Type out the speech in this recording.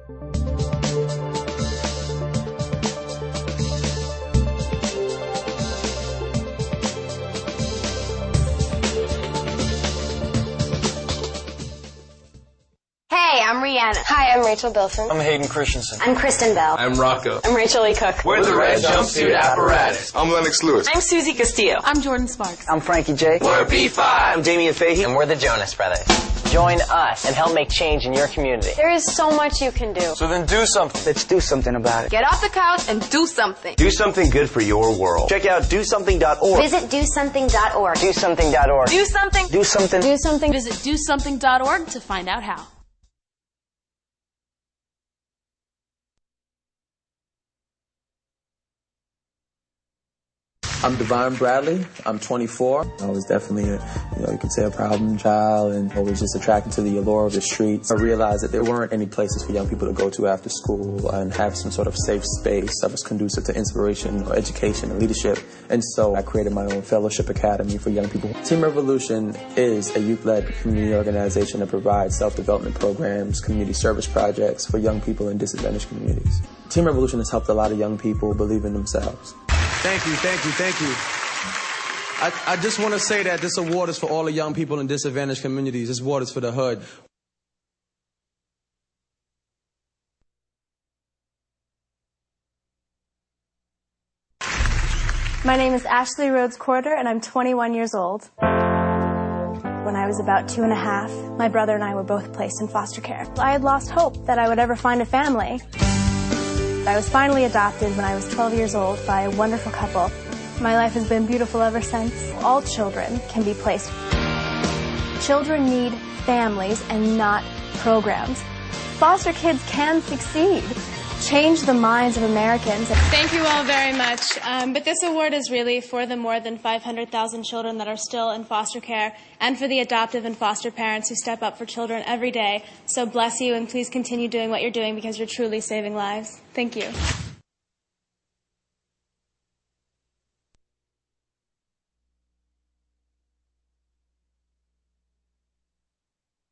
Hey, I'm Rihanna. Hi, I'm Rachel Bilson. I'm Hayden Christensen. I'm Kristen Bell. I'm Rocco. I'm Rachel Lee Cook. We're the Red Jumpsuit Apparatus. I'm Lennox Lewis. I'm Susie Castillo. I'm Jordan Sparks. I'm Frankie J. We're B5. I'm Damian Fahey. And we're the Jonas Brothers. Join us and help make change in your community. There is so much you can do. So then do something. Let's do something about it. Get off the couch and do something. Do something good for your world. Check out DoSomething.org. Visit DoSomething.org. DoSomething.org. Do something. Do something. Do something. Visit DoSomething.org to find out how. I'm Devon Bradley. I'm 24. I was definitely you could say a problem child and always just attracted to the allure of the streets. I realized that there weren't any places for young people to go to after school and have some sort of safe space that was conducive to inspiration or education and leadership. And so I created my own fellowship academy for young people. Team Revolution is a youth-led community organization that provides self-development programs, community service projects for young people in disadvantaged communities. Team Revolution has helped a lot of young people believe in themselves. Thank you, thank you, thank you. I just want to say that this award is for all the young people in disadvantaged communities. This award is for the HUD. My name is Ashley Rhodes Corder, and I'm 21 years old. When I was about 2.5, my brother and I were both placed in foster care. I had lost hope that I would ever find a family. I was finally adopted when I was 12 years old by a wonderful couple. My life has been beautiful ever since. All children can be placed. Children need families and not programs. Foster kids can succeed. Change the minds of Americans. Thank you all very much. But this award is really for the more than 500,000 children that are still in foster care and for the adoptive and foster parents who step up for children every day. So bless you, and please continue doing what you're doing because you're truly saving lives. Thank you.